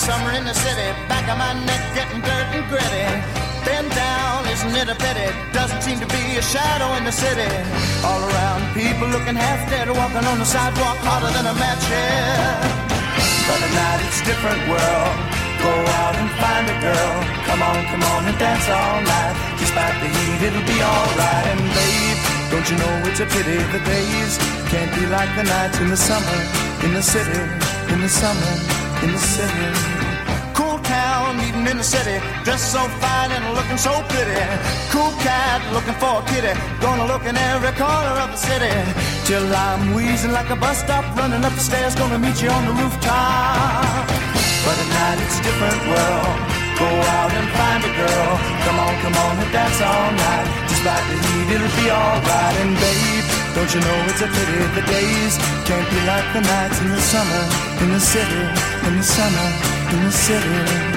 summer in the city, back of my neck getting dirt and gritty. Bend down, isn't it a pity? Doesn't seem to be a shadow in the city. All around, people looking half dead, walking on the sidewalk harder than a match here. But at night it's a different world. Go out and find a girl. Come on and dance all night. Despite the heat, it'll be alright. And babe, don't you know it's a pity the days can't be like the nights in the summer, in the city, in the summer, in the city. Cool town, even in the city, dressed so fine and looking so pretty. Cool cat, looking for a kitty, gonna look in every corner of the city. Till I'm wheezing like a bus stop, running up the stairs, gonna meet you on the rooftop. But at night it's a different world. Go out and find a girl. Come on and dance all night. Despite the heat, it'll be alright. And babe, don't you know it's a pity the days can't be like the nights in the summer, in the city, in the summer, in the city.